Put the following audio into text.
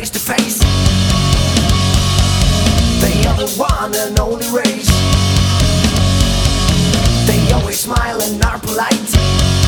face to face. They are the one and only race. They always smile and are polite.